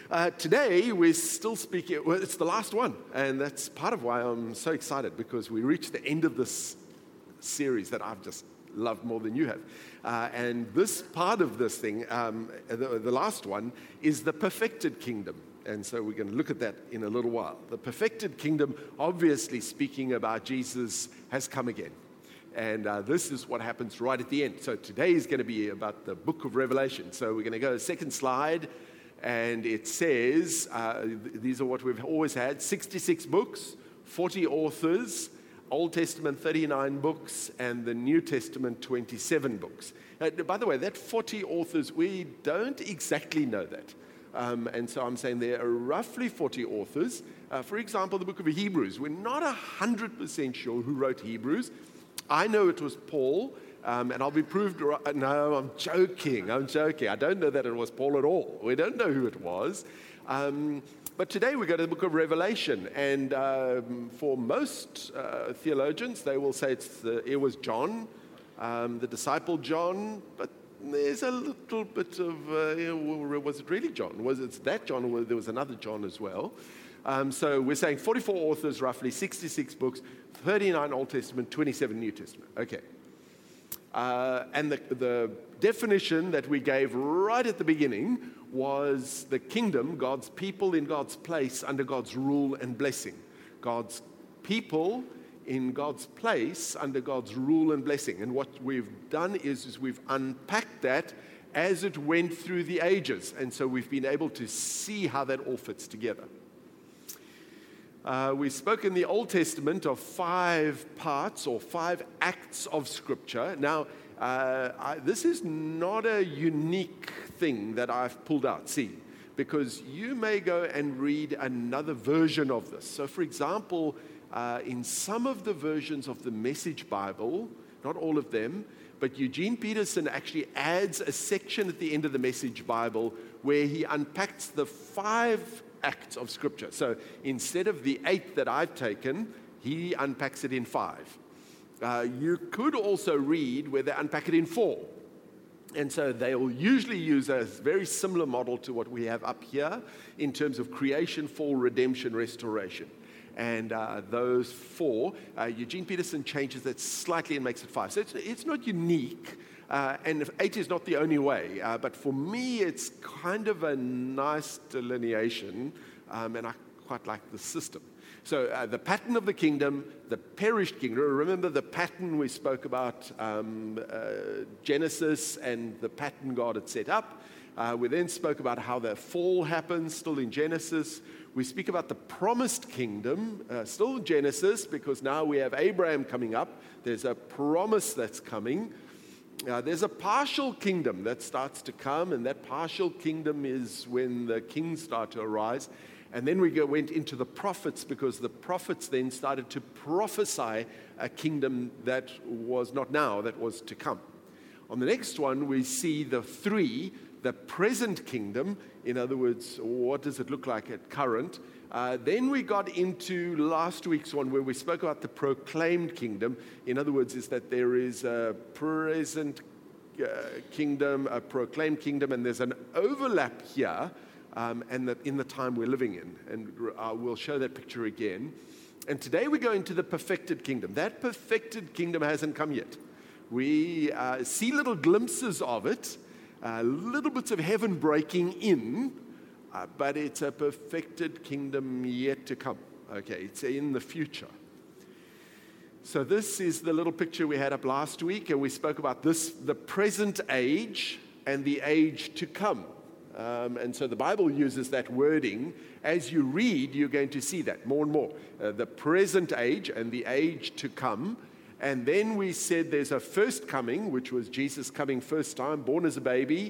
Today, we're still speaking, well, it's the last one, and that's part of why I'm so excited, because we reached the end of this series that I've just loved more than you have. And this part of this thing, the last one, is the perfected kingdom. And so we're going to look at that in a little while. The perfected kingdom, obviously speaking about Jesus has come again. And this is what happens right at the end. So today is going to be about the book of Revelation. So we're going to go to the second slide. And it says, these are what we've always had, 66 books, 40 authors, Old Testament 39 books, and the New Testament 27 books. By the way, that 40 authors, we don't exactly know that. And so I'm saying there are roughly 40 authors. For example, the book of Hebrews, we're not 100% sure who wrote Hebrews. I know it was Paul. And I'll be proved right. No, I'm joking. I don't know that it was Paul at all. We don't know who it was. But today we go to the book of Revelation. And for most theologians, they will say it was John, the disciple John. But there's a little bit of, was it really John? Was it that John, or there was another John as well? So we're saying 44 authors, roughly 66 books, 39 Old Testament, 27 New Testament. Okay. And the definition that we gave right at the beginning was the kingdom, God's people in God's place under God's rule and blessing. God's people in God's place under God's rule and blessing. And what we've done is we've unpacked that as it went through the ages. And so we've been able to see how that all fits together. We spoke in the Old Testament of 5 parts or 5 acts of Scripture. Now, this is not a unique thing that I've pulled out, because you may go and read another version of this. So, for example, in some of the versions of the Message Bible, not all of them, but Eugene Peterson actually adds a section at the end of the Message Bible where he unpacks the 5 acts of Scripture. So instead of the 8 that I've taken, he unpacks it in 5. You could also read where they unpack it in 4. And so they'll usually use a very similar model to what we have up here in terms of creation, fall, redemption, restoration. And those 4, Eugene Peterson changes that slightly and makes it 5. So it's not unique. And 8 is not the only way, but for me it's kind of a nice delineation, and I quite like the system. So the pattern of the kingdom, the perished kingdom. Remember the pattern we spoke about, Genesis and the pattern God had set up. We then spoke about how the fall happens, still in Genesis. We speak about the promised kingdom, still in Genesis, because now we have Abraham coming up. There's a promise that's coming. There's a partial kingdom that starts to come, and that partial kingdom is when the kings start to arise. And then we went into the prophets, because the prophets then started to prophesy a kingdom that was not now, that was to come. On the next one, we see the 3, the present kingdom. In other words, what does it look like at current? Then we got into last week's one where we spoke about the proclaimed kingdom. In other words, is that there is a present kingdom, a proclaimed kingdom, and there's an overlap here and that in the time we're living in. And we'll show that picture again. And today we go into the perfected kingdom. That perfected kingdom hasn't come yet. We see little glimpses of it, little bits of heaven breaking in, but it's a perfected kingdom yet to come. Okay, it's in the future. So this is the little picture we had up last week, and we spoke about this, the present age and the age to come. And so the Bible uses that wording. As you read, you're going to see that more and more. The present age and the age to come. And then we said there's a first coming, which was Jesus coming first time, born as a baby,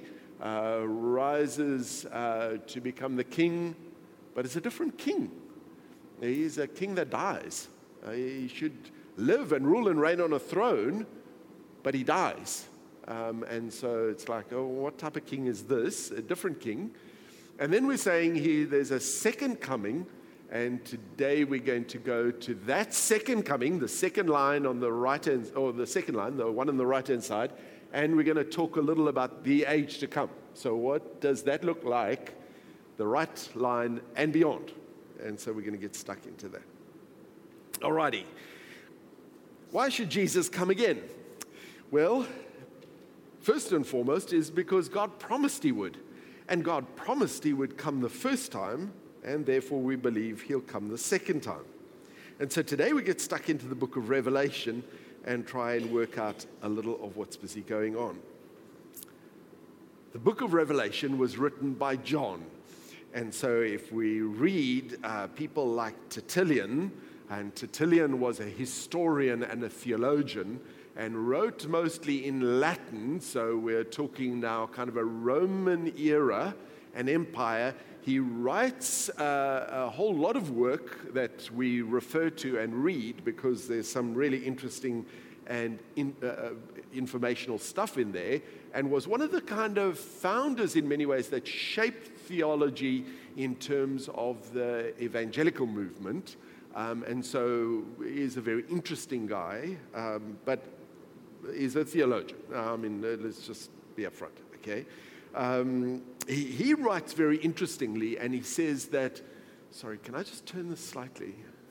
rises to become the king, but it's a different king. He's a king that dies. He should live and rule and reign on a throne, but he dies. And so it's like, oh, what type of king is this? A different king. And then we're saying here there's a second coming, and today we're going to go to that second coming, the second line on the right hand, or the second line, the one on the right hand side, and we're going to talk a little about the age to come. So what does that look like the right line, and beyond. And so we're going to get stuck into that. Alrighty. Why should Jesus come again? Well, first and foremost is because God promised he would. And God promised he would come the first time, and therefore we believe he'll come the second time. And so today we get stuck into the book of Revelation and try and work out a little of what's busy going on. The book of Revelation was written by John. And so if we read people like Tertullian, and Tertullian was a historian and a theologian, and wrote mostly in Latin, so we're talking now kind of a Roman era, an empire. He writes a whole lot of work that we refer to and read because there's some really interesting and informational stuff in there, and was one of the kind of founders in many ways that shaped theology in terms of the evangelical movement. And so he's a very interesting guy, but he's a theologian. Let's just be upfront, okay? He writes very interestingly, and he says that, sorry, can I just turn this slightly?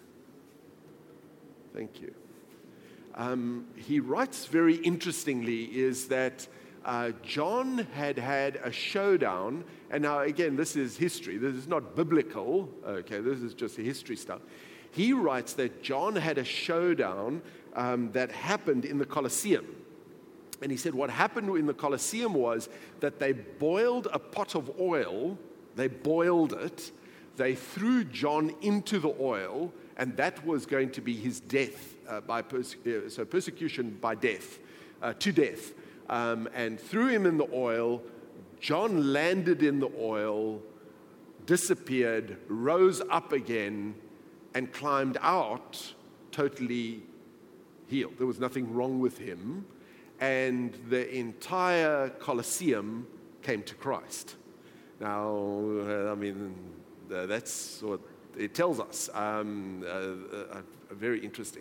Thank you. He writes very interestingly is that John had a showdown, and now again, this is history. This is not biblical, okay? This is just history stuff. He writes that John had a showdown that happened in the Colosseum. And he said what happened in the Colosseum was that they boiled a pot of oil, they boiled it, they threw John into the oil, and that was going to be his death, persecution by death, to death. And threw him in the oil. John landed in the oil, disappeared, rose up again, and climbed out totally healed. There was nothing wrong with him. And the entire Colosseum came to Christ. Now, that's what it tells us. Very interesting.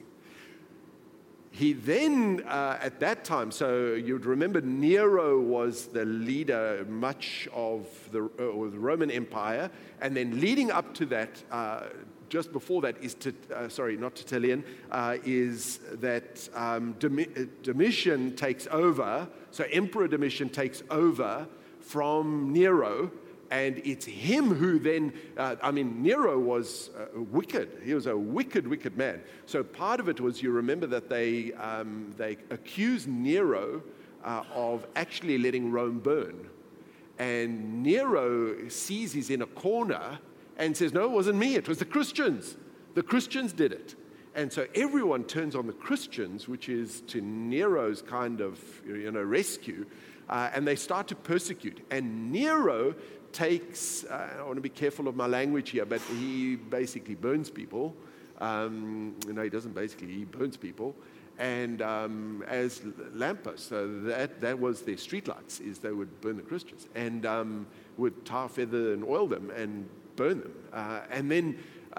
He then, at that time, so you'd remember Nero was the leader much of the Roman Empire, and then leading up to that, just before that is, not Tertullian, is that Domitian takes over, so Emperor Domitian takes over from Nero, and it's him who then, Nero was wicked. He was a wicked, wicked man. So part of it was, you remember that they accused Nero of actually letting Rome burn. And Nero sees he's in a corner and says, no, it wasn't me, it was the Christians. The Christians did it. And so everyone turns on the Christians, which is to Nero's kind of rescue, and they start to persecute. And Nero takes, I want to be careful of my language here, but he basically burns people. He doesn't basically, he burns people. And as lampposts, so that was their streetlights, is they would burn the Christians. And would tar, feather, and oil them and burn them. And then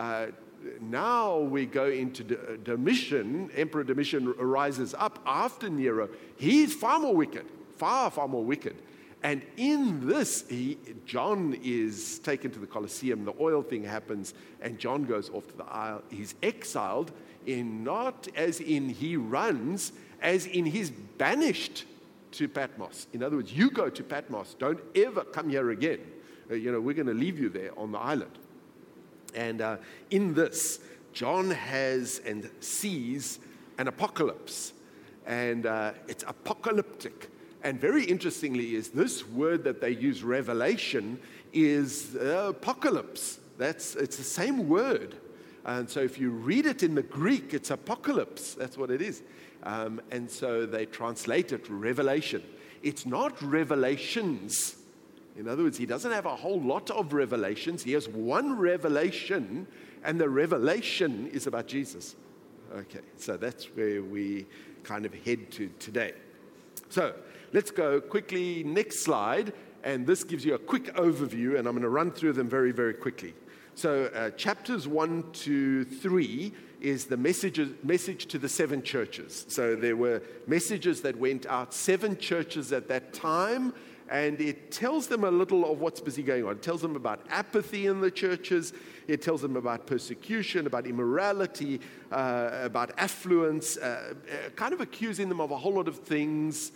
now we go into Domitian. Emperor Domitian rises up after Nero. He's far more wicked, far more wicked. And in this, John is taken to the Colosseum. The oil thing happens, and John goes off to the isle. He's exiled, not as in he runs, as in he's banished to Patmos. In other words, you go to Patmos. Don't ever come here again. We're going to leave you there on the island. And in this, John has and sees an apocalypse. And it's apocalyptic. And very interestingly is this word that they use, revelation, is apocalypse. It's the same word. And so if you read it in the Greek, it's apocalypse. That's what it is. And so they translate it revelation. It's not revelations. In other words, he doesn't have a whole lot of revelations. He has one revelation, and the revelation is about Jesus. Okay, so that's where we kind of head to today. So let's go quickly, next slide, and this gives you a quick overview, and I'm going to run through them very, very quickly. So chapters 1 to 3 is the message to the 7 churches. So there were messages that went out, 7 churches at that time, and it tells them a little of what's busy going on. It tells them about apathy in the churches. It tells them about persecution, about immorality, about affluence, kind of accusing them of a whole lot of things,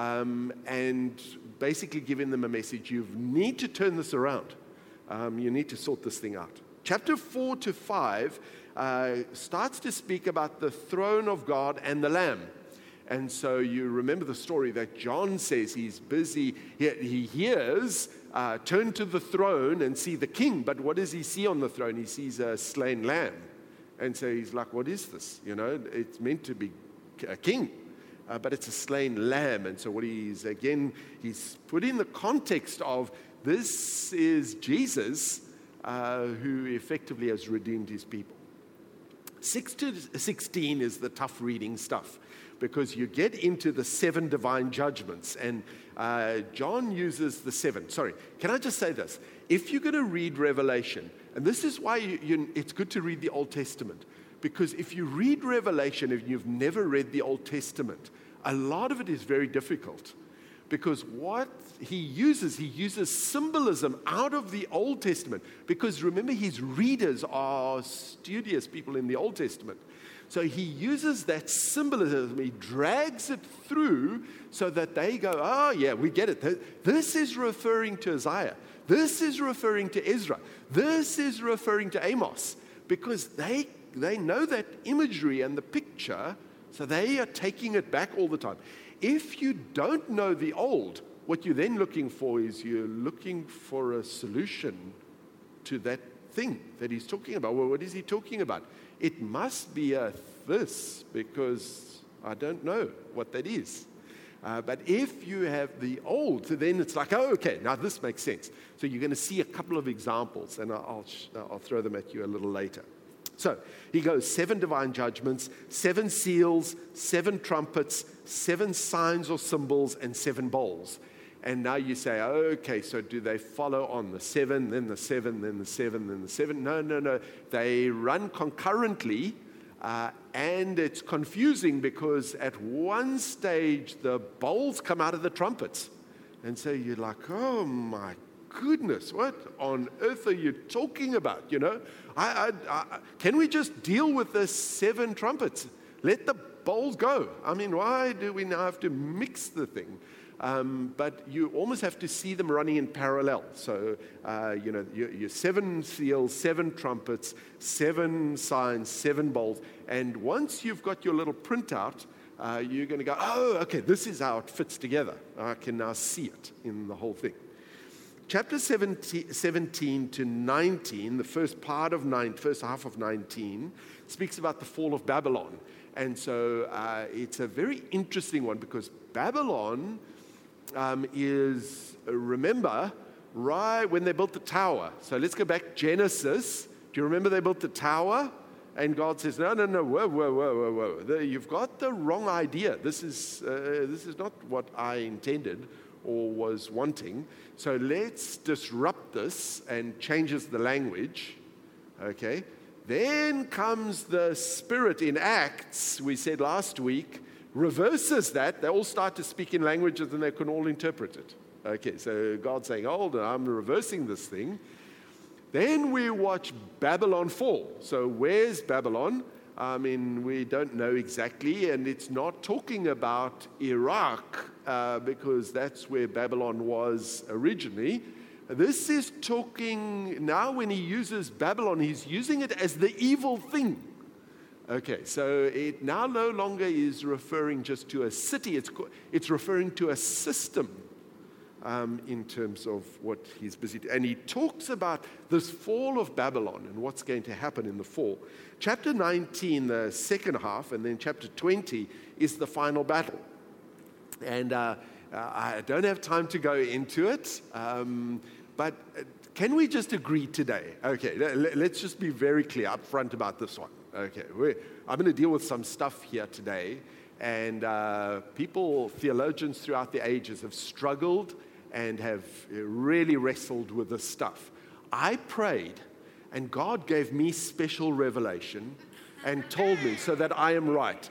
and basically giving them a message. You need to turn this around. You need to sort this thing out. Chapter 4 to 5 starts to speak about the throne of God and the Lamb. And so you remember the story that John says he's busy. He hears, turn to the throne and see the king. But what does he see on the throne? He sees a slain lamb. And so he's like, what is this? You know, it's meant to be a king, but it's a slain lamb. And so what he's put in the context of this is Jesus who effectively has redeemed his people. 6 to 16 is the tough reading stuff, because you get into the 7 divine judgments, and John uses the 7. Sorry, can I just say this? If you're going to read Revelation, and this is why it's good to read the Old Testament, because if you read Revelation and you've never read the Old Testament, a lot of it is very difficult. Because what he uses symbolism out of the Old Testament. Because remember, his readers are studious people in the Old Testament. So he uses that symbolism, he drags it through so that they go, oh yeah, we get it. This is referring to Isaiah. This is referring to Ezra. This is referring to Amos. Because they know that imagery and the picture, so they are taking it back all the time. If you don't know the old, what you're then looking for is you're looking for a solution to that thing that he's talking about. Well, what is he talking about? It must be this, because I don't know what that is. But if you have the old, then it's like, oh, okay, now this makes sense. So you're going to see a couple of examples, and I'll throw them at you a little later. So he goes 7 divine judgments, 7 seals, 7 trumpets, 7 signs or symbols, and 7 bowls. And now you say, okay, so do they follow on the 7, then the 7, then the 7, then the 7? No. They run concurrently, and it's confusing because at one stage the bowls come out of the trumpets. And so you're like, oh my goodness, what on earth are you talking about? You know, can we just deal with the 7 trumpets? Let the bowls go. I mean, why do we now have to mix the thing? But you almost have to see them running in parallel. So, your 7 seals, 7 trumpets, 7 signs, 7 bowls. And once you've got your little printout, you're going to go, oh, okay, this is how it fits together. I can now see it in the whole thing. Chapter 17 to 19, the first half of 19, speaks about the fall of Babylon. And so it's a very interesting one, because Babylon is, remember, right when they built the tower. So let's go back, Genesis. Do you remember they built the tower? And God says, no, whoa. You've got the wrong idea. This is not what I intended or was wanting. So let's disrupt this, and changes the language. Okay. Then comes the Spirit in Acts, we said last week, reverses that. They all start to speak in languages and they can all interpret it. Okay, so God's saying, hold on, I'm reversing this thing. Then we watch Babylon fall. So where's Babylon? I mean, we don't know exactly, and it's not talking about Iraq, because that's where Babylon was originally. This is talking, now when he uses Babylon, he's using it as the evil thing. Okay, so it now no longer is referring just to a city, it's referring to a system in terms of what he's busy doing. And he talks about this fall of Babylon and what's going to happen in the fall. Chapter 19, the second half, and then chapter 20 is the final battle. And I don't have time to go into it, but can we just agree today? Okay, let's just be very clear up front about this one. Okay, I'm going to deal with some stuff here today, and theologians throughout the ages have struggled and have really wrestled with this stuff. I prayed, and God gave me special revelation, and told me so that I am right.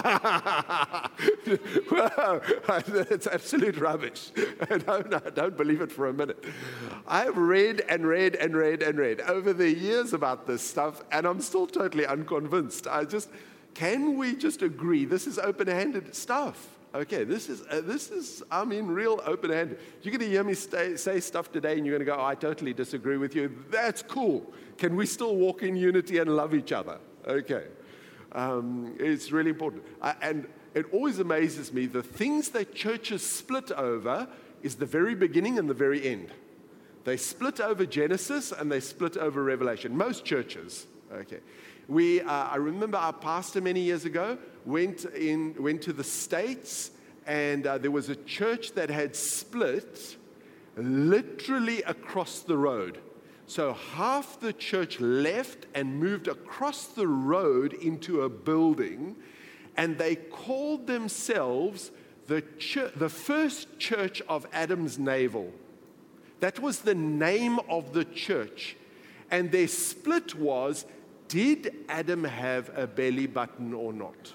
Well, it's absolute rubbish. Don't believe it for a minute. I've read and read and read and read over the years about this stuff, and I'm still totally unconvinced. Can we just agree this is open-handed stuff? Okay, this is real open-handed. You're going to hear me say stuff today, and you're going to go, I totally disagree with you. That's cool. Can we still walk in unity and love each other? Okay. It's really important. And it always amazes me, the things that churches split over is the very beginning and the very end. They split over Genesis, and they split over Revelation. Most churches. Okay. I remember our pastor many years ago went to the States, and there was a church that had split literally across the road. So half the church left and moved across the road into a building, and they called themselves the First Church of Adam's Navel. That was the name of the church. And their split was, did Adam have a belly button or not?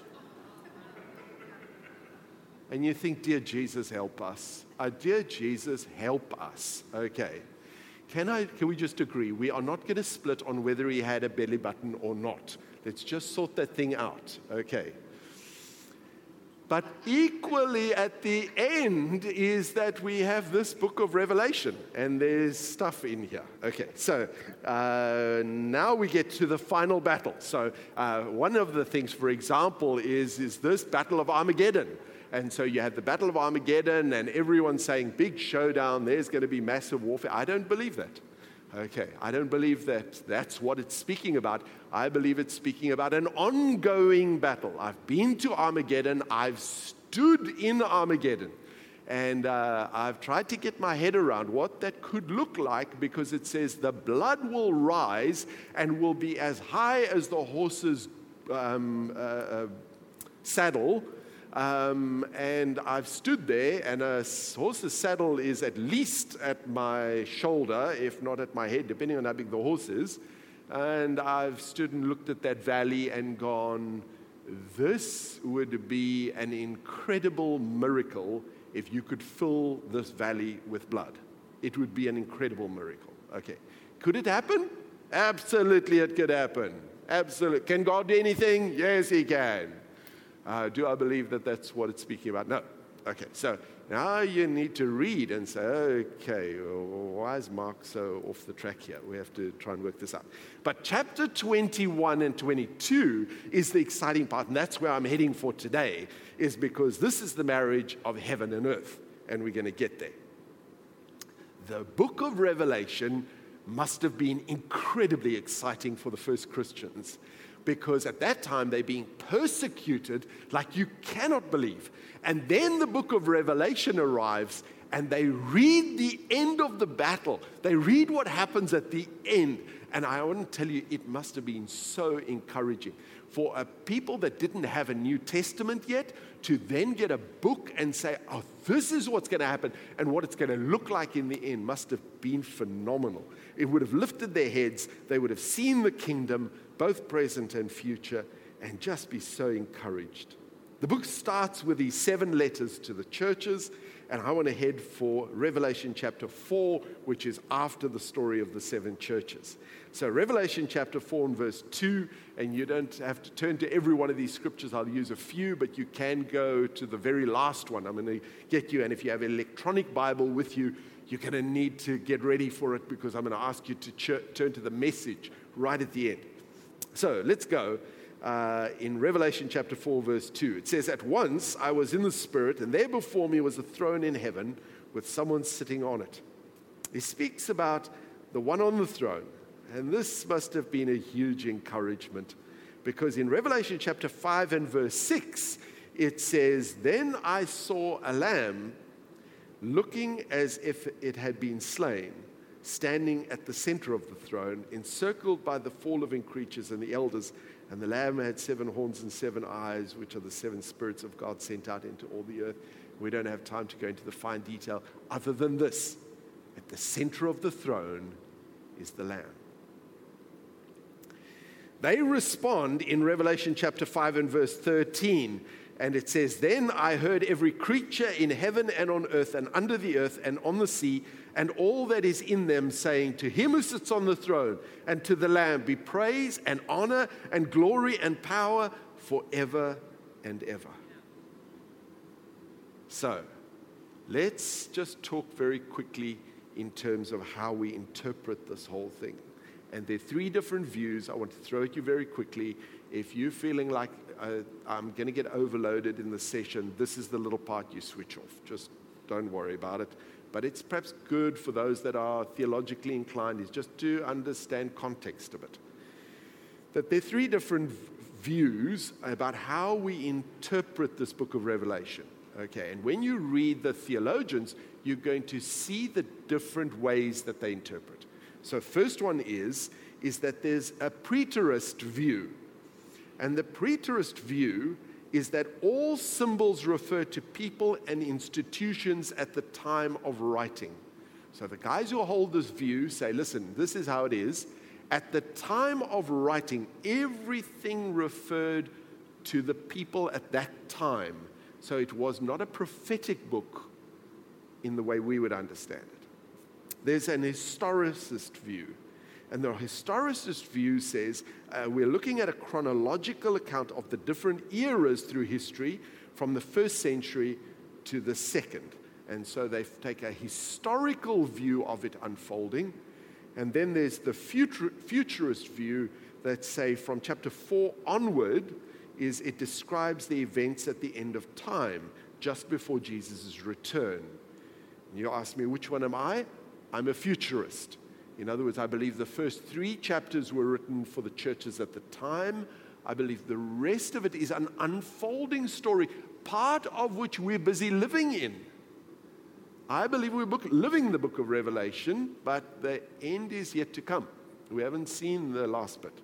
And you think, dear Jesus, help us. Dear Jesus, help us. Okay. Can we just agree? We are not going to split on whether he had a belly button or not. Let's just sort that thing out. Okay. But equally at the end is that we have this book of Revelation, and there's stuff in here. Okay, so now we get to the final battle. So one of the things, for example, is this Battle of Armageddon. And so you have the Battle of Armageddon, and everyone's saying, big showdown, there's going to be massive warfare. I don't believe that. Okay, I don't believe that that's what it's speaking about. I believe it's speaking about an ongoing battle. I've been to Armageddon. I've stood in Armageddon. And I've tried to get my head around what that could look like, because it says the blood will rise and will be as high as the horse's saddle. And I've stood there, and a horse's saddle is at least at my shoulder, if not at my head, depending on how big the horse is. And I've stood and looked at that valley and gone, this would be an incredible miracle if you could fill this valley with blood. It would be an incredible miracle. Okay. Could it happen? Absolutely, it could happen. Absolutely. Can God do anything? Yes, he can. Do I believe that that's what it's speaking about? No. Okay, so now you need to read and say, okay, why is Mark so off the track here? We have to try and work this out. But chapter 21 and 22 is the exciting part, and that's where I'm heading for today, is because this is the marriage of heaven and earth, and we're going to get there. The book of Revelation must have been incredibly exciting for the first Christians, because at that time they're being persecuted like you cannot believe. And then the book of Revelation arrives, and they read the end of the battle. They read what happens at the end. And I want to tell you, it must have been so encouraging for people that didn't have a New Testament yet to then get a book and say, oh, this is what's going to happen, and what it's going to look like in the end must have been phenomenal. It would have lifted their heads. They would have seen the kingdom, both present and future, and just be so encouraged. The book starts with these 7 letters to the churches, and I want to head for Revelation chapter 4, which is after the story of the 7 churches. So Revelation chapter 4 and verse 2, and you don't have to turn to every one of these scriptures. I'll use a few, but you can go to the very last one. I'm going to get you, and if you have an electronic Bible with you, you're going to need to get ready for it, because I'm going to ask you to turn to the message right at the end. So let's go in Revelation chapter 4, verse 2. It says, at once I was in the Spirit, and there before me was a throne in heaven with someone sitting on it. He speaks about the one on the throne, and this must have been a huge encouragement, because in Revelation chapter 5 and verse 6, it says, then I saw a lamb looking as if it had been slain, standing at the center of the throne, encircled by the 4 living creatures and the elders. And the Lamb had 7 horns and 7 eyes, which are the 7 spirits of God sent out into all the earth. We don't have time to go into the fine detail other than this. At the center of the throne is the Lamb. They respond in Revelation chapter 5 and verse 13. And it says, "Then I heard every creature in heaven and on earth and under the earth and on the sea and all that is in them, saying, to him who sits on the throne and to the Lamb be praise and honor and glory and power forever and ever." So, let's just talk very quickly in terms of how we interpret this whole thing. And there are three different views I want to throw at you very quickly. If you're feeling like I'm going to get overloaded in the session, this is the little part you switch off. Just don't worry about it. But it's perhaps good for those that are theologically inclined is just to understand context of it. That there are three different views about how we interpret this book of Revelation. Okay, and when you read the theologians, you're going to see the different ways that they interpret. So first one is that there's a preterist view. And the preterist view is that all symbols refer to people and institutions at the time of writing. So the guys who hold this view say, listen, this is how it is. At the time of writing, everything referred to the people at that time. So it was not a prophetic book in the way we would understand it. There's an historicist view. And the historicist view says we're looking at a chronological account of the different eras through history from the first century to the second. And so they take a historical view of it unfolding. And then there's the futurist view that say from chapter 4 onward is it describes the events at the end of time, just before Jesus' return. And you ask me, which one am I? I'm a futurist. In other words, I believe the first 3 chapters were written for the churches at the time. I believe the rest of it is an unfolding story, part of which we're busy living in. I believe we're living the book of Revelation, but the end is yet to come. We haven't seen the last bit.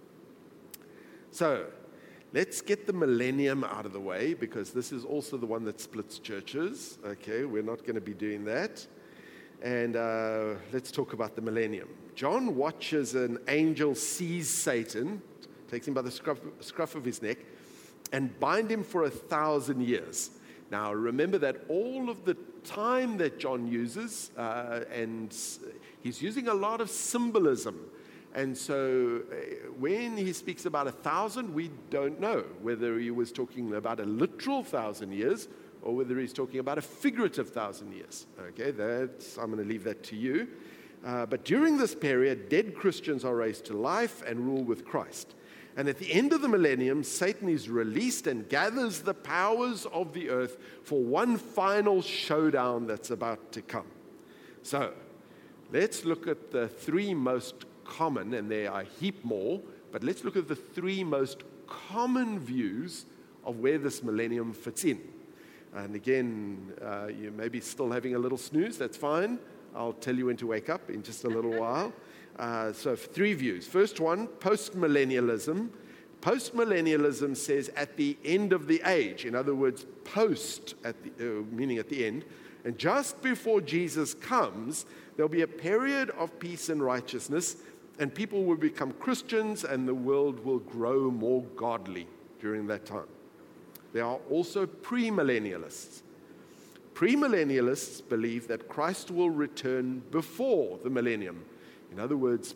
So, let's get the millennium out of the way, because this is also the one that splits churches. Okay, we're not going to be doing that. And let's talk about the millennium. John watches an angel seize Satan, takes him by the scruff of his neck, and bind him for 1,000 years. Now, remember that all of the time that John uses, and he's using a lot of symbolism. And so when he speaks about 1,000, we don't know whether he was talking about a literal 1,000 years or whether he's talking about a figurative 1,000 years. Okay, I'm going to leave that to you. But during this period, dead Christians are raised to life and rule with Christ. And at the end of the millennium, Satan is released and gathers the powers of the earth for one final showdown that's about to come. So, let's look at the 3 most common, and there are a heap more, but let's look at the 3 most common views of where this millennium fits in. And again, you may be still having a little snooze, that's fine. I'll tell you when to wake up in just a little while. So 3 views. First one, postmillennialism. Postmillennialism says at the end of the age, in other words, post, meaning at the end, and just before Jesus comes, there'll be a period of peace and righteousness, and people will become Christians, and the world will grow more godly during that time. There are also premillennialists. Premillennialists believe that Christ will return before the millennium. In other words,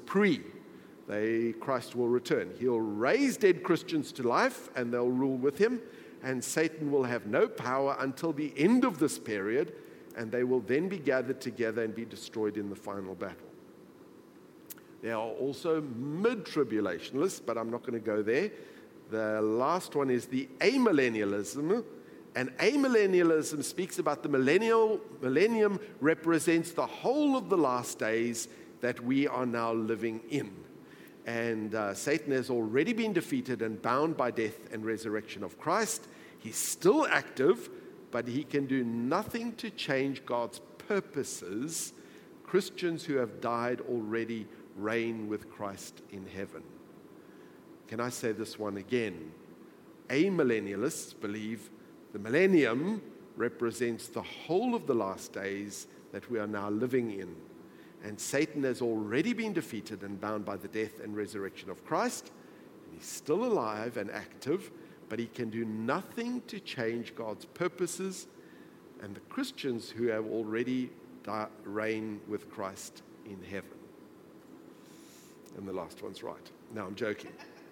Christ will return. He'll raise dead Christians to life, and they'll rule with him, and Satan will have no power until the end of this period, and they will then be gathered together and be destroyed in the final battle. There are also mid-tribulationists, but I'm not going to go there. The last one is the amillennialism, and amillennialism speaks about the millennium represents the whole of the last days that we are now living in. And Satan has already been defeated and bound by death and resurrection of Christ. He's still active, but he can do nothing to change God's purposes. Christians who have died already reign with Christ in heaven. Can I say this one again? Amillennialists believe the millennium represents the whole of the last days that we are now living in. And Satan has already been defeated and bound by the death and resurrection of Christ. He's still alive and active, but he can do nothing to change God's purposes and the Christians who have already reign with Christ in heaven. And the last one's right. No, I'm joking.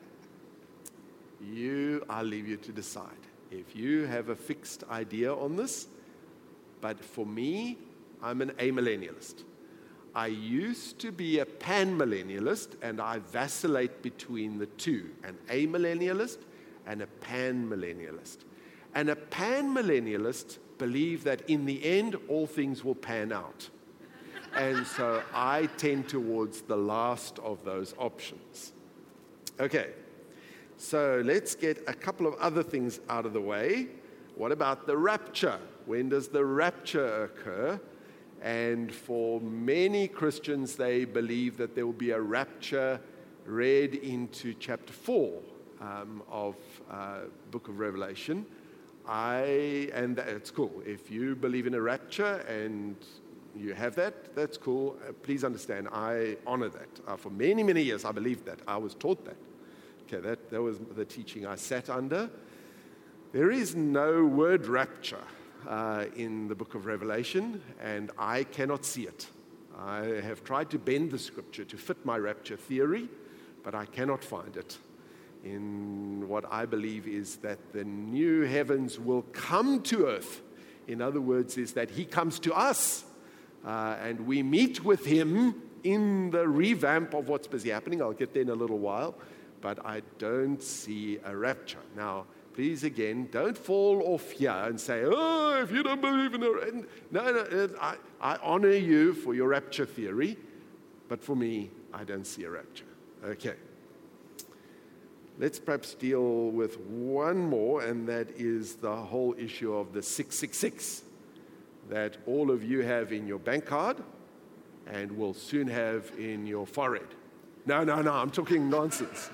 I'll leave you to decide. If you have a fixed idea on this, but for me, I'm an amillennialist. I used to be a panmillennialist, and I vacillate between the two, an amillennialist and a panmillennialist. And a panmillennialist believe that in the end, all things will pan out. And so I tend towards the last of those options. Okay, so let's get a couple of other things out of the way. What about the rapture? When does the rapture occur? And for many Christians, they believe that there will be a rapture read into chapter 4 of book of Revelation. And it's cool. If you believe in a rapture and you have that, that's cool. Please understand, I honor that. For many, many years, I believed that. I was taught that. Okay, that was the teaching I sat under. There is no word rapture in the book of Revelation, and I cannot see it. I have tried to bend the scripture to fit my rapture theory, but I cannot find it. In what I believe is that the new heavens will come to earth. In other words, is that he comes to us, and we meet with him in the revamp of what's busy happening. I'll get there in a little while, but I don't see a rapture. Now, please, again, don't fall off here and say, oh, if you don't believe in a... No, I honor you for your rapture theory, but for me, I don't see a rapture. Okay. Let's perhaps deal with one more, and that is the whole issue of the 666 that all of you have in your bank card and will soon have in your forehead. No, I'm talking nonsense.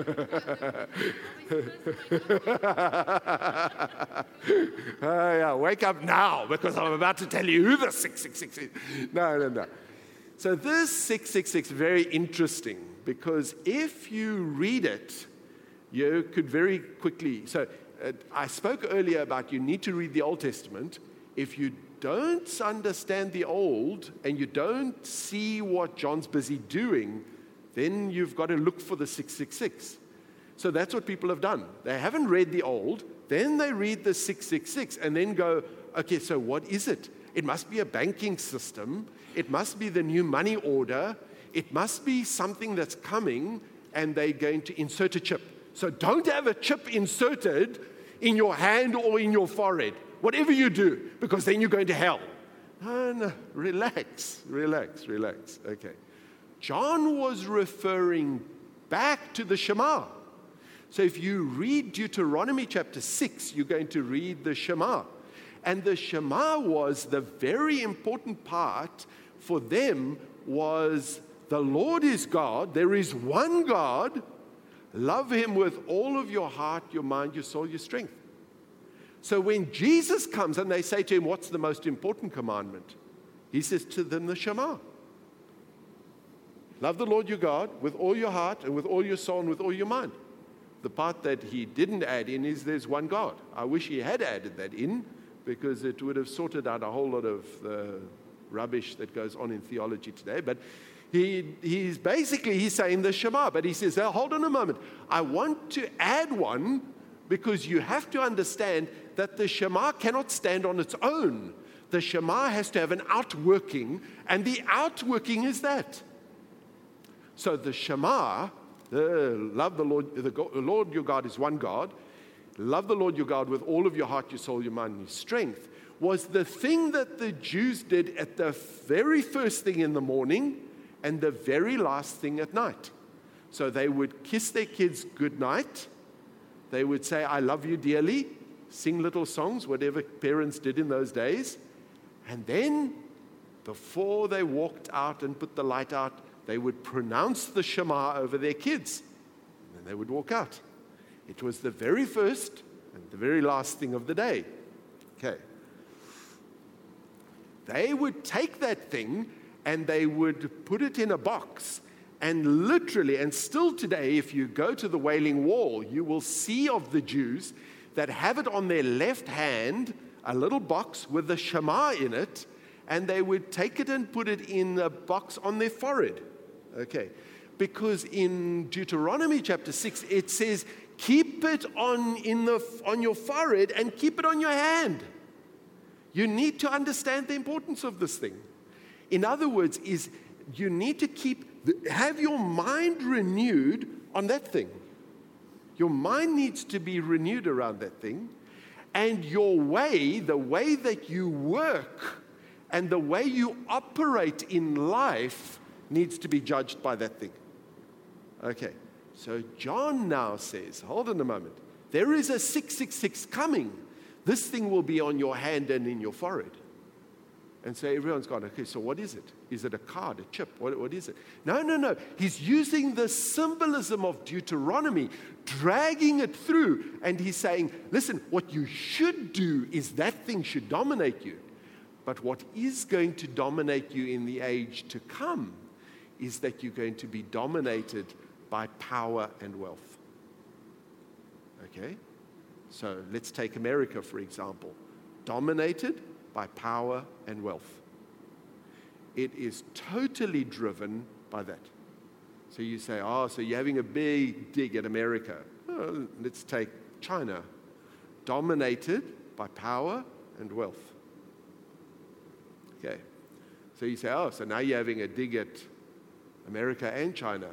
Wake up now, because I'm about to tell you who the 666 is. No. So this 666 is very interesting, because if you read it, you could very quickly... So I spoke earlier about you need to read the Old Testament. If you don't understand the Old and you don't see what John's busy doing, then you've got to look for the 666. So that's what people have done. They haven't read the Old, then they read the 666 and then go, okay, so what is it? It must be a banking system. It must be the new money order. It must be something that's coming, and they're going to insert a chip. So don't have a chip inserted in your hand or in your forehead, whatever you do, because then you're going to hell. No, relax. Okay. John was referring back to the Shema. So if you read Deuteronomy chapter 6, you're going to read the Shema. And the Shema was the very important part for them was the Lord is God. There is one God. Love him with all of your heart, your mind, your soul, your strength. So when Jesus comes and they say to him, what's the most important commandment? He says to them, the Shema. Love the Lord your God with all your heart and with all your soul and with all your mind. The part that he didn't add in is there's one God. I wish he had added that in, because it would have sorted out a whole lot of the rubbish that goes on in theology today. But he's saying the Shema, but he says, hold on a moment. I want to add one, because you have to understand that the Shema cannot stand on its own. The Shema has to have an outworking, and the outworking is that. So the Shema, love the Lord your God is one God. Love the Lord your God with all of your heart, your soul, your mind, and your strength, was the thing that the Jews did at the very first thing in the morning and the very last thing at night. So they would kiss their kids goodnight. They would say, I love you dearly, sing little songs, whatever parents did in those days. And then, before they walked out and put the light out, they would pronounce the Shema over their kids. And then they would walk out. It was the very first and the very last thing of the day. Okay. They would take that thing and they would put it in a box And literally, and still today, if you go to the Wailing Wall, you will see of the Jews that have it on their left hand, a little box with the Shema in it, and they would take it and put it in a box on their forehead. Okay. Because in Deuteronomy chapter 6, it says, keep it on your forehead and keep it on your hand. You need to understand the importance of this thing. In other words, you need to have your mind renewed on that thing. Your mind needs to be renewed around that thing. And the way that you work and the way you operate in life needs to be judged by that thing. Okay, so John now says, hold on a moment. There is a 666 coming. This thing will be on your hand and in your forehead. And so everyone's gone, okay, so what is it? Is it a card, a chip? What is it? No. He's using the symbolism of Deuteronomy, dragging it through, and he's saying, listen, what you should do is that thing should dominate you. But what is going to dominate you in the age to come is that you're going to be dominated by power and wealth. Okay? So let's take America, for example. Dominated by power and wealth. It is totally driven by that. So you say, so you're having a big dig at America. Well, let's take China. Dominated by power and wealth. Okay. So you say, so now you're having a dig at America and China.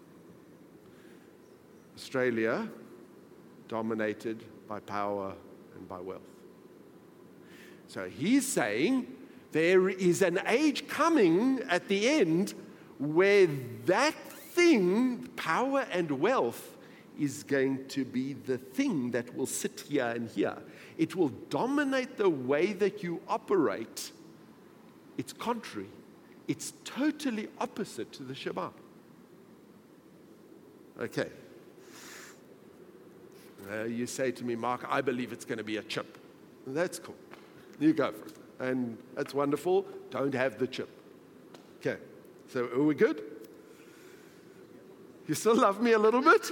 Australia, dominated by power and by wealth. So he's saying there is an age coming at the end where that thing, power and wealth, is going to be the thing that will sit here and here. It will dominate the way that you operate. It's contrary. It's totally opposite to the Shema. Okay. You say to me, Mark, I believe it's going to be a chip. That's cool. You go for it. And that's wonderful. Don't have the chip. Okay. So are we good? You still love me a little bit?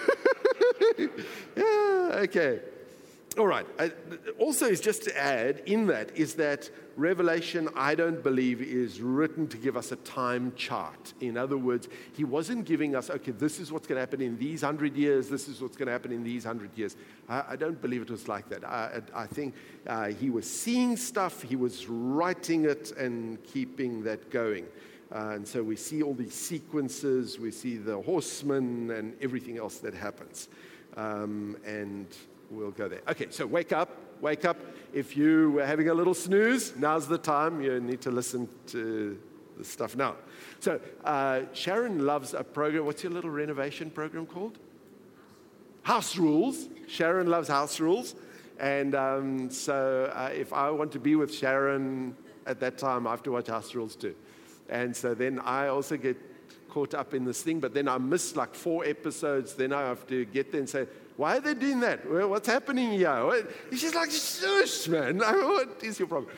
Yeah, okay. All right. Also, is just to add in that is that Revelation, I don't believe, is written to give us a time chart. In other words, he wasn't giving us, okay, this is what's going to happen in these 100 years, this is what's going to happen in these 100 years. I don't believe it was like that. I think he was seeing stuff, he was writing it and keeping that going. And so we see all these sequences, we see the horsemen and everything else that happens. And we'll go there. Okay, so wake up. If you were having a little snooze, now's the time. You need to listen to the stuff now. So Sharon loves a program. What's your little renovation program called? House Rules. Sharon loves House Rules. And so if I want to be with Sharon at that time, I have to watch House Rules too. And so then I also get caught up in this thing, but then I miss like 4 episodes. Then I have to get there and say, why are they doing that? Well, what's happening here? She's like, shush, man. What is your problem?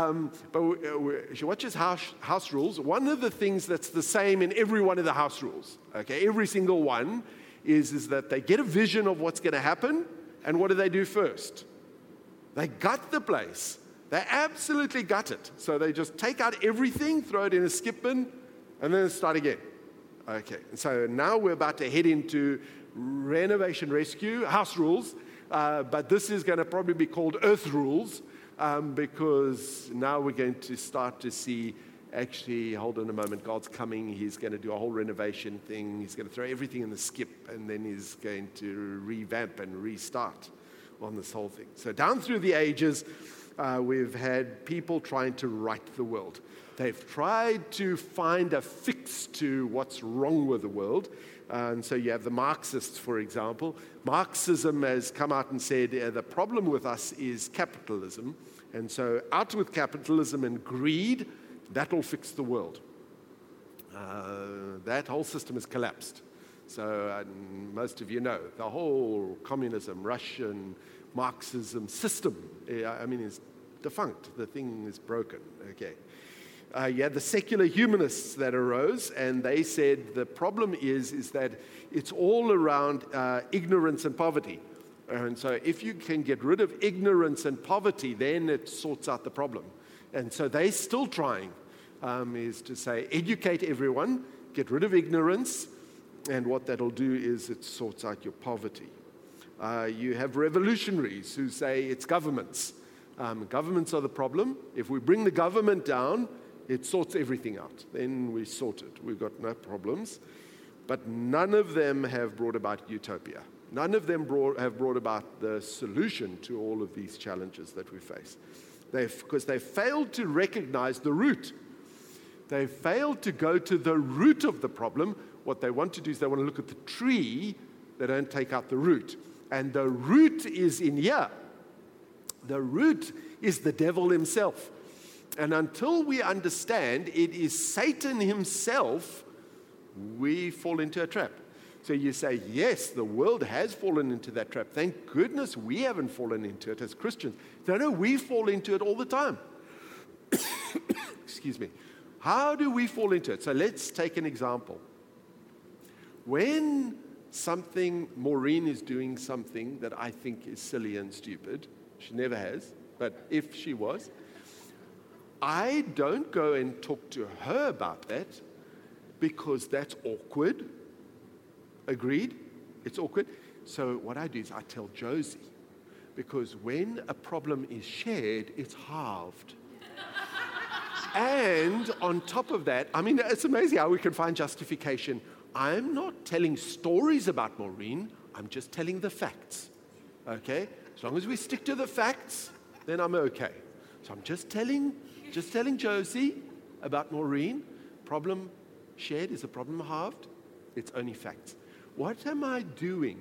But she watches House Rules. One of the things that's the same in every one of the House Rules, okay, every single one, is that they get a vision of what's going to happen, and what do they do first? They gut the place. They absolutely gut it. So they just take out everything, throw it in a skip bin, and then start again. Okay, so now we're about to head into Renovation Rescue, House Rules, but this is going to probably be called Earth Rules, because now we're going to start to see, actually, hold on a moment, God's coming, he's going to do a whole renovation thing, he's going to throw everything in the skip, and then he's going to revamp and restart on this whole thing. So down through the ages, we've had people trying to right the world. They've tried to find a fix to what's wrong with the world. And so you have the Marxists, for example. Marxism has come out and said the problem with us is capitalism. And so out with capitalism and greed, that'll fix the world. That whole system has collapsed. So most of you know, the whole communism, Russian Marxism system, is defunct. The thing is broken, okay. You had the secular humanists that arose, and they said the problem is that it's all around ignorance and poverty. And so if you can get rid of ignorance and poverty, then it sorts out the problem. And so they're still trying, is to say, educate everyone, get rid of ignorance, and what that'll do is it sorts out your poverty. You have revolutionaries who say it's governments. Governments are the problem. If we bring the government down, it sorts everything out. Then we sort it. We've got no problems. But none of them have brought about utopia. None of them have brought about the solution to all of these challenges that we face. Because they failed to recognize the root. They failed to go to the root of the problem. What they want to do is they want to look at the tree. They don't take out the root. And the root is in here. The root is the devil himself. And until we understand it is Satan himself, we fall into a trap. So you say, yes, the world has fallen into that trap. Thank goodness we haven't fallen into it as Christians. No, we fall into it all the time. Excuse me. How do we fall into it? So let's take an example. When Maureen is doing something that I think is silly and stupid, she never has, but if she was, I don't go and talk to her about that because that's awkward. Agreed? It's awkward. So what I do is I tell Josie, because when a problem is shared, it's halved. And on top of that, I mean, it's amazing how we can find justification. I'm not telling stories about Maureen. I'm just telling the facts. Okay? As long as we stick to the facts, then I'm okay. So I'm just telling Josie about Maureen. Problem shared is a problem halved. It's only facts. What am I doing?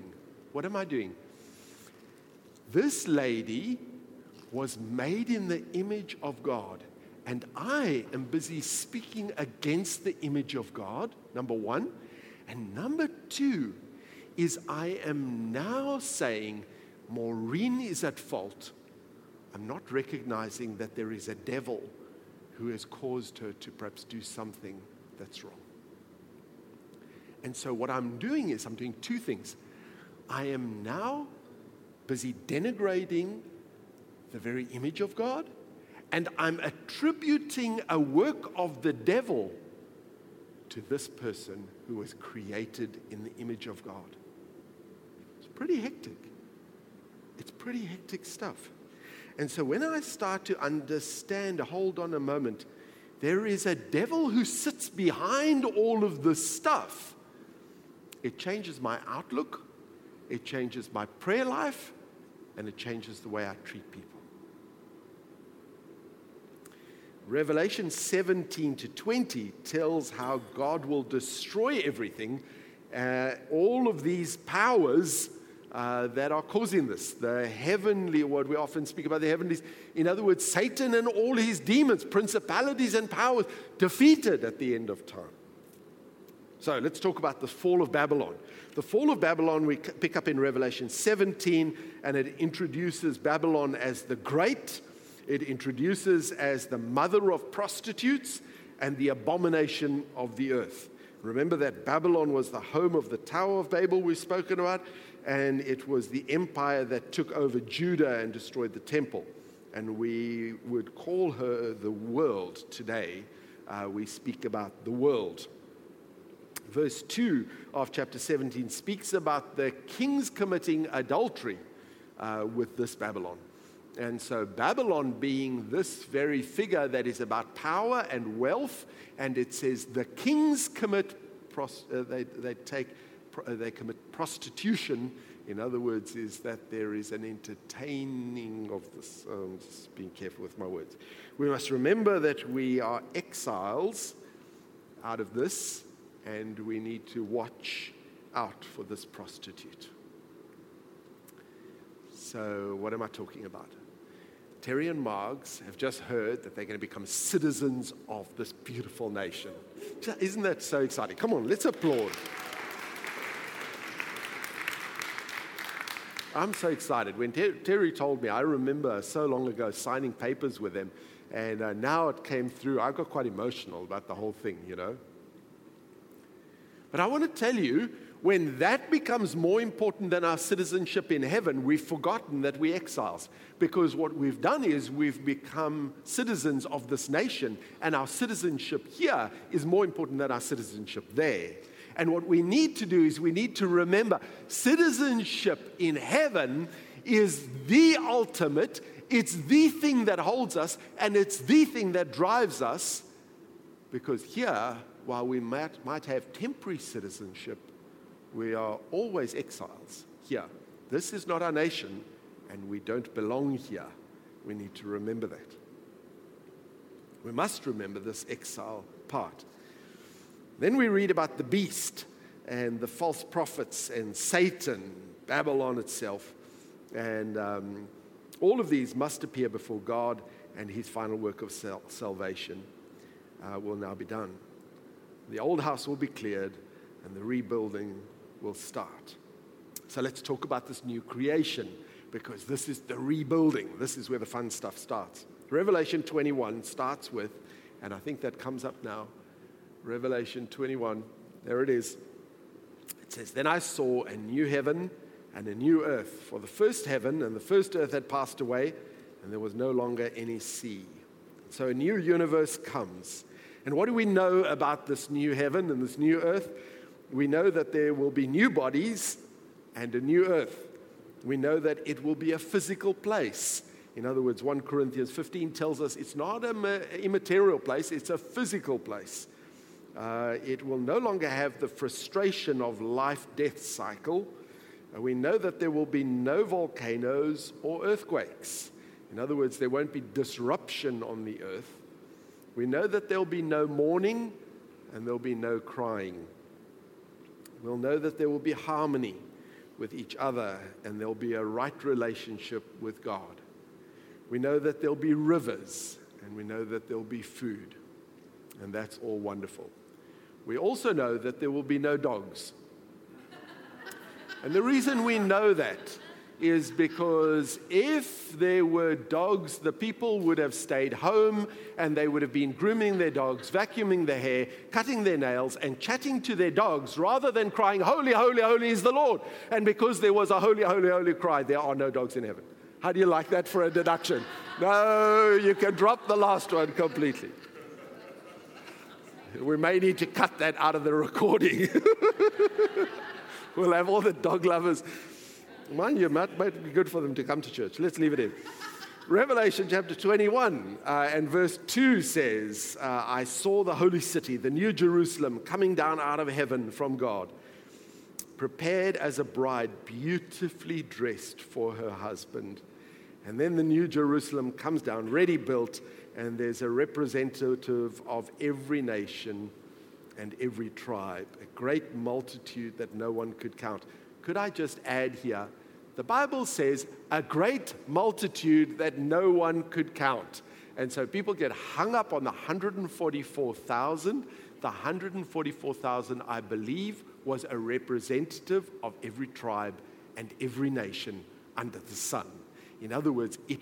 This lady was made in the image of God, and I am busy speaking against the image of God, number one. And number two is I am now saying Maureen is at fault. I'm not recognizing that there is a devil who has caused her to perhaps do something that's wrong. And so what I'm doing is I'm doing two things. I am now busy denigrating the very image of God, and I'm attributing a work of the devil to this person who was created in the image of God. It's pretty hectic. It's pretty hectic stuff. And so when I start to understand, hold on a moment, there is a devil who sits behind all of this stuff, it changes my outlook, it changes my prayer life, and it changes the way I treat people. Revelation 17-20 tells how God will destroy everything, all of these powers that are causing this. The heavenly, what we often speak about, the heavenlies. In other words, Satan and all his demons, principalities and powers, defeated at the end of time. So let's talk about the fall of Babylon. The fall of Babylon we pick up in Revelation 17, and it introduces Babylon as the great. It introduces as the mother of prostitutes and the abomination of the earth. Remember that Babylon was the home of the Tower of Babel we've spoken about, and it was the empire that took over Judah and destroyed the temple. And we would call her the world today. We speak about the world. Verse 2 of chapter 17 speaks about the kings committing adultery with this Babylon. And so Babylon being this very figure that is about power and wealth, and it says the kings commit they commit prostitution. In other words, is that there is an entertaining of this. I'm just being careful with my words. We must remember that we are exiles out of this, and we need to watch out for this prostitute. So what am I talking about? Terry and Margs have just heard that they're going to become citizens of this beautiful nation. Isn't that so exciting? Come on, let's applaud. I'm so excited. When Terry told me, I remember so long ago signing papers with them, And now it came through. I got quite emotional about the whole thing, you know. But I want to tell you, when that becomes more important than our citizenship in heaven, we've forgotten that we're exiles. Because what we've done is we've become citizens of this nation, and our citizenship here is more important than our citizenship there. And what we need to do is we need to remember citizenship in heaven is the ultimate, it's the thing that holds us, and it's the thing that drives us. Because here, while we might have temporary citizenship, we are always exiles here. This is not our nation, and we don't belong here. We need to remember that. We must remember this exile part. Then we read about the beast and the false prophets and Satan, Babylon itself. And all of these must appear before God, and his final work of salvation will now be done. The old house will be cleared, and the rebuilding will start. So let's talk about this new creation, because this is the rebuilding. This is where the fun stuff starts. Revelation 21 starts with, and I think that comes up now, Revelation 21, there it is. It says, "Then I saw a new heaven and a new earth, for the first heaven and the first earth had passed away, and there was no longer any sea." So a new universe comes. And what do we know about this new heaven and this new earth? We know that there will be new bodies and a new earth. We know that it will be a physical place. In other words, 1 Corinthians 15 tells us it's not an immaterial place, it's a physical place. It will no longer have the frustration of life-death cycle. We know that there will be no volcanoes or earthquakes. In other words, there won't be disruption on the earth. We know that there'll be no mourning and there'll be no crying. We'll know that there will be harmony with each other and there'll be a right relationship with God. We know that there'll be rivers and we know that there'll be food, and that's all wonderful. We also know that there will be no dogs. And the reason we know that is because if there were dogs, the people would have stayed home and they would have been grooming their dogs, vacuuming their hair, cutting their nails, and chatting to their dogs rather than crying, "Holy, holy, holy is the Lord." And because there was a holy, holy, holy cry, there are no dogs in heaven. How do you like that for a deduction? No, you can drop the last one completely. We may need to cut that out of the recording. We'll have all the dog lovers. Mind you, it might be good for them to come to church. Let's leave it in. Revelation chapter 21 and verse 2 says, "I saw the holy city, the new Jerusalem, coming down out of heaven from God, prepared as a bride, beautifully dressed for her husband." And then the new Jerusalem comes down, ready built, and there's a representative of every nation and every tribe, a great multitude that no one could count. Could I just add here, the Bible says a great multitude that no one could count. And so people get hung up on the 144,000. The 144,000, I believe, was a representative of every tribe and every nation under the sun. In other words, it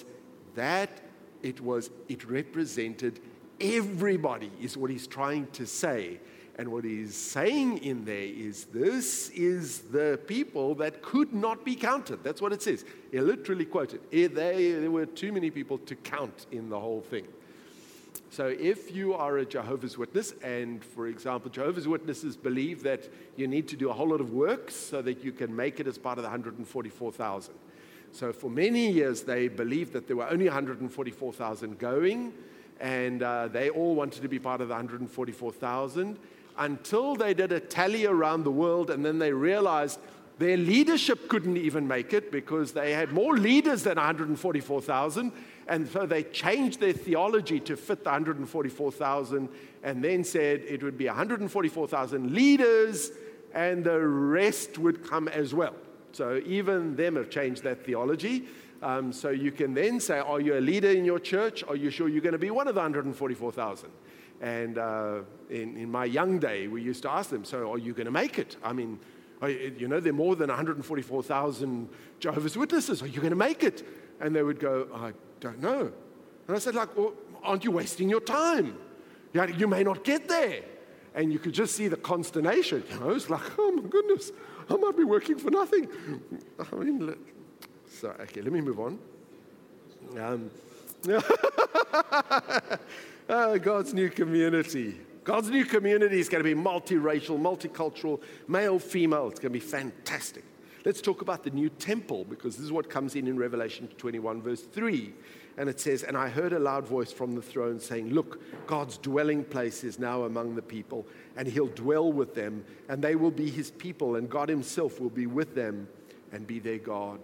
represented everybody, is what he's trying to say. And what he's saying in there is, this is the people that could not be counted. That's what it says. He literally quoted. There were too many people to count in the whole thing. So if you are a Jehovah's Witness, and for example, Jehovah's Witnesses believe that you need to do a whole lot of works so that you can make it as part of the 144,000. So for many years, they believed that there were only 144,000 going, and they all wanted to be part of the 144,000 until they did a tally around the world, and then they realized their leadership couldn't even make it because they had more leaders than 144,000, and so they changed their theology to fit the 144,000 and then said it would be 144,000 leaders and the rest would come as well. So even them have changed that theology. So you can then say, are you a leader in your church? Are you sure you're going to be one of the 144,000? And in my young day, we used to ask them, so are you going to make it? I mean, there are more than 144,000 Jehovah's Witnesses. Are you going to make it? And they would go, I don't know. And I said, like, well, aren't you wasting your time? Yeah, you may not get there. And you could just see the consternation. It's like, oh my goodness, I might be working for nothing. I mean, okay, let me move on. God's new community. God's new community is going to be multiracial, multicultural, male, female. It's going to be fantastic. Let's talk about the new temple, because this is what comes in Revelation 21, verse 3. And it says, and I heard a loud voice from the throne saying, look, God's dwelling place is now among the people, and he'll dwell with them, and they will be his people, and God himself will be with them and be their God.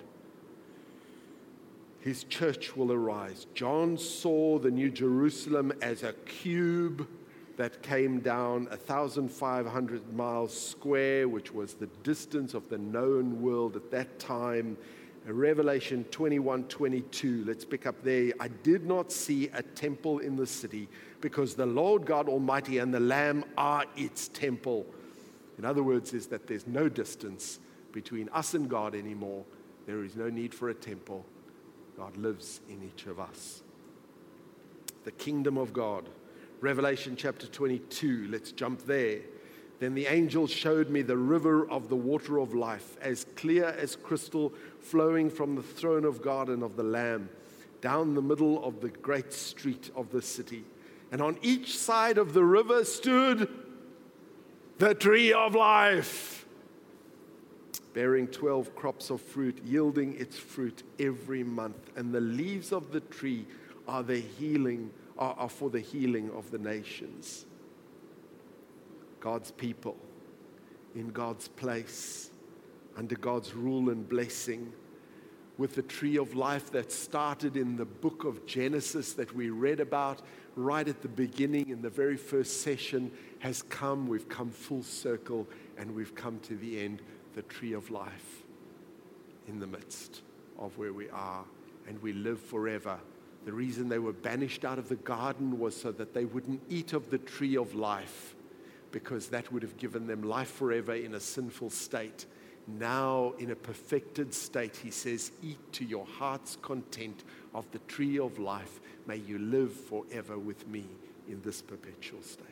His church will arise. John saw the New Jerusalem as a cube that came down 1,500 miles square, which was the distance of the known world at that time. Revelation 21:22, let's pick up there. I did not see a temple in the city, because the Lord God Almighty and the Lamb are its temple. In other words, is that there's no distance between us and God anymore. There is no need for a temple. God lives in each of us. The kingdom of God. Revelation chapter 22, let's jump there. Then the angel showed me the river of the water of life, as clear as crystal, flowing from the throne of God and of the Lamb, down the middle of the great street of the city. And on each side of the river stood the tree of life, bearing 12 crops of fruit, yielding its fruit every month. And the leaves of the tree are for the healing of the nations. God's people in God's place, under God's rule and blessing, with the tree of life that started in the book of Genesis that we read about right at the beginning in the very first session has come. We've come full circle, and we've come to the end, the tree of life in the midst of where we are, and we live forever. The reason they were banished out of the garden was so that they wouldn't eat of the tree of life, because that would have given them life forever in a sinful state. Now, in a perfected state, he says, eat to your heart's content of the tree of life. May you live forever with me in this perpetual state.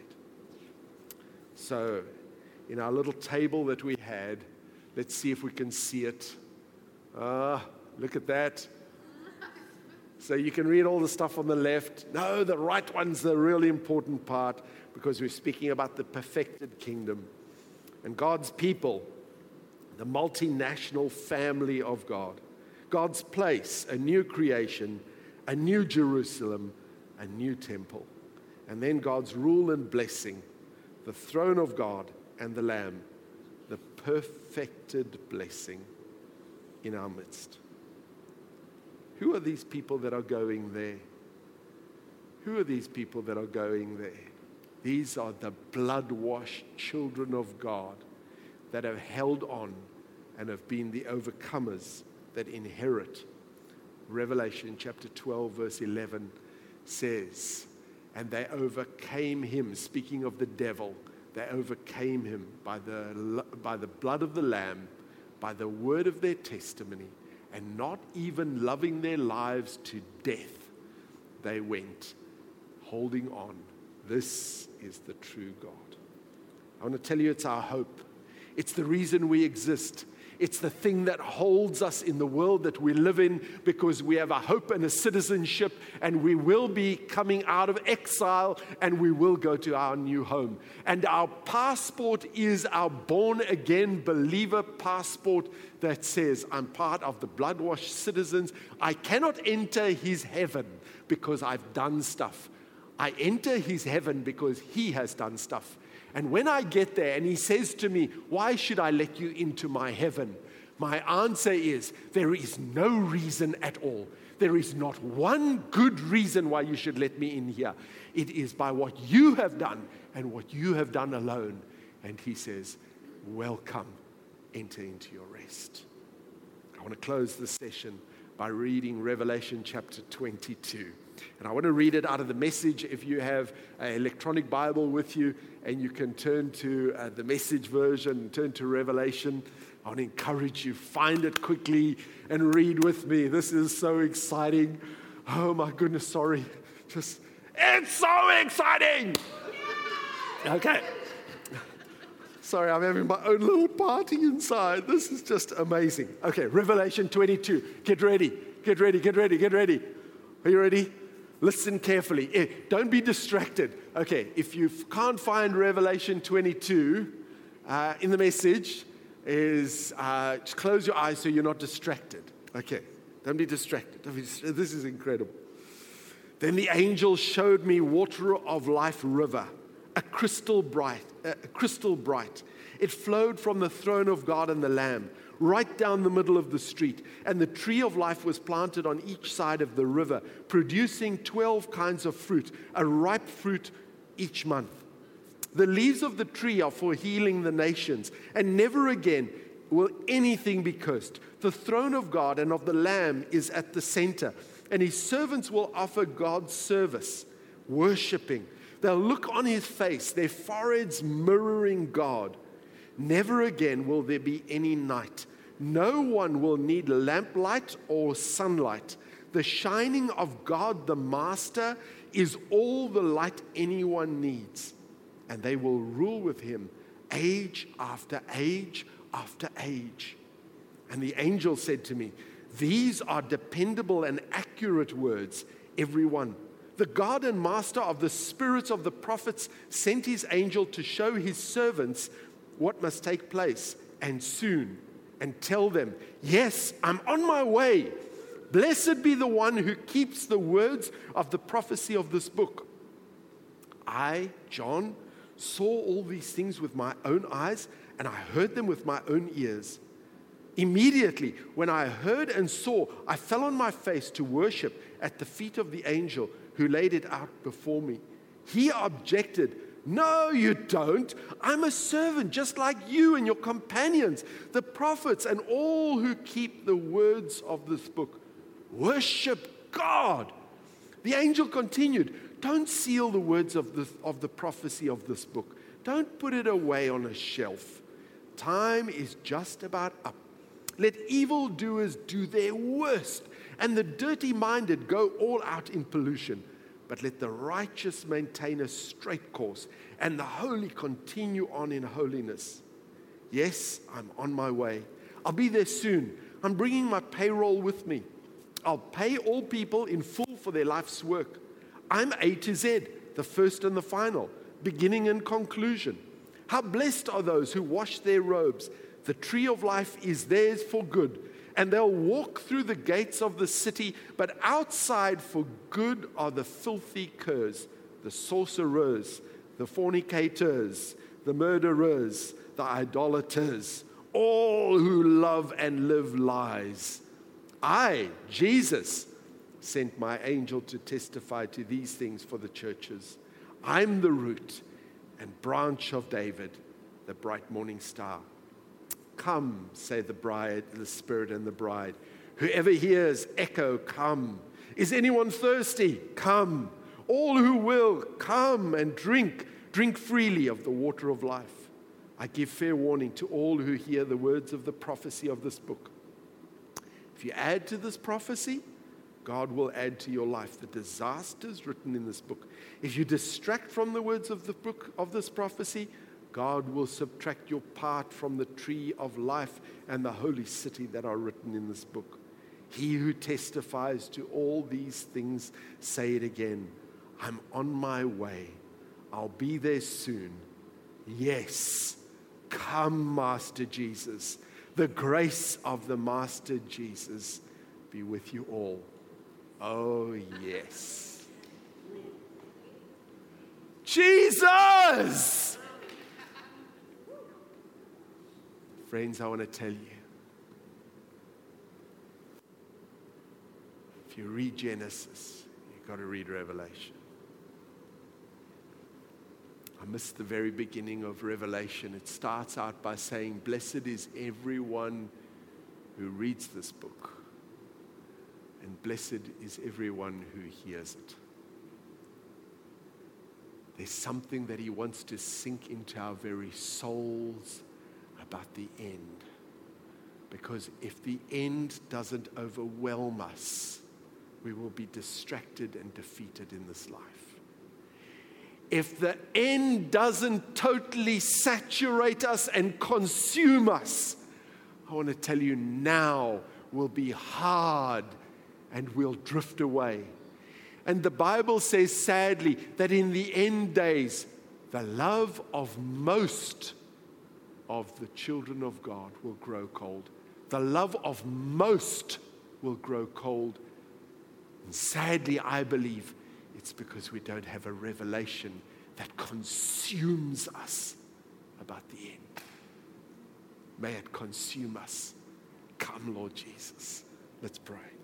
So, in our little table that we had, let's see if we can see it. Look at that. So you can read all the stuff on the left. No, the right one's the really important part, because we're speaking about the perfected kingdom and God's people, the multinational family of God. God's place, a new creation, a new Jerusalem, a new temple. And then God's rule and blessing, the throne of God and the Lamb, the perfected blessing in our midst. Who are these people that are going there? Who are these people that are going there? These are the blood-washed children of God that have held on and have been the overcomers that inherit. Revelation chapter 12, verse 11 says, and they overcame him, speaking of the devil, they overcame him by the blood of the Lamb, by the word of their testimony, and not even loving their lives to death, they went, holding on. This is the true God. I want to tell you, it's our hope. It's the reason we exist. It's the thing that holds us in the world that we live in, because we have a hope and a citizenship, and we will be coming out of exile, and we will go to our new home. And our passport is our born-again believer passport that says, I'm part of the blood-washed citizens. I cannot enter his heaven because I've done stuff. I enter his heaven because he has done stuff. And when I get there and he says to me, why should I let you into my heaven? My answer is, there is no reason at all. There is not one good reason why you should let me in here. It is by what you have done and what you have done alone. And he says, welcome, enter into your rest. I want to close this session by reading Revelation chapter 22. And I want to read it out of the Message. If you have an electronic Bible with you and you can turn to the Message version, turn to Revelation, I want to encourage you, find it quickly and read with me. This is so exciting. Oh my goodness, sorry. It's so exciting. Okay. Sorry, I'm having my own little party inside. This is just amazing. Okay, Revelation 22. Get ready. Are you ready? Listen carefully. Don't be distracted. Okay, if you can't find Revelation 22 in the message, just close your eyes so you're not distracted. Okay, don't be distracted. This is incredible. Then the angel showed me water of life river, a crystal bright. It flowed from the throne of God and the Lamb, right down the middle of the street. And the tree of life was planted on each side of the river, producing 12 kinds of fruit, a ripe fruit each month. The leaves of the tree are for healing the nations, and never again will anything be cursed. The throne of God and of the Lamb is at the center, and his servants will offer God's service, worshiping. They'll look on his face, their foreheads mirroring God. Never again will there be any night. No one will need lamplight or sunlight. The shining of God, the Master, is all the light anyone needs. And they will rule with him age after age after age. And the angel said to me, these are dependable and accurate words, every one. The God and Master of the spirits of the prophets sent his angel to show his servants what must take place, and soon, and tell them, yes, I'm on my way. Blessed be the one who keeps the words of the prophecy of this book. I, John, saw all these things with my own eyes, and I heard them with my own ears. Immediately, when I heard and saw, I fell on my face to worship at the feet of the angel who laid it out before me. He objected, no, you don't. I'm a servant just like you and your companions, the prophets, and all who keep the words of this book. Worship God. The angel continued, don't seal the words of the prophecy of this book. Don't put it away on a shelf. Time is just about up. Let evildoers do their worst, and the dirty-minded go all out in pollution. But let the righteous maintain a straight course, and the holy continue on in holiness. Yes, I'm on my way. I'll be there soon. I'm bringing my payroll with me. I'll pay all people in full for their life's work. I'm A to Z, the first and the final, beginning and conclusion. How blessed are those who wash their robes. The tree of life is theirs for good, and they'll walk through the gates of the city, but outside for good are the filthy curs, the sorcerers, the fornicators, the murderers, the idolaters, all who love and live lies. I, Jesus, sent my angel to testify to these things for the churches. I'm the root and branch of David, the bright morning star. Come, say the bride, the Spirit and the bride. Whoever hears, echo, come. Is anyone thirsty? Come. All who will, come and drink. Drink freely of the water of life. I give fair warning to all who hear the words of the prophecy of this book. If you add to this prophecy, God will add to your life the disasters written in this book. If you distract from the words of the book of this prophecy, God will subtract your part from the tree of life and the holy city that are written in this book. He who testifies to all these things, say it again. I'm on my way. I'll be there soon. Yes, come, Master Jesus. The grace of the Master Jesus be with you all. Oh, yes. Jesus! Friends, I want to tell you, if you read Genesis, you've got to read Revelation. I missed the very beginning of Revelation. It starts out by saying, blessed is everyone who reads this book, and blessed is everyone who hears it. There's something that he wants to sink into our very souls about the end. Because if the end doesn't overwhelm us, we will be distracted and defeated in this life. If the end doesn't totally saturate us and consume us, I want to tell you now will be hard and we'll drift away. And the Bible says sadly that in the end days, the love of most of the children of God will grow cold. The love of most will grow cold. And sadly, I believe it's because we don't have a revelation that consumes us about the end. May it consume us. Come, Lord Jesus. Let's pray.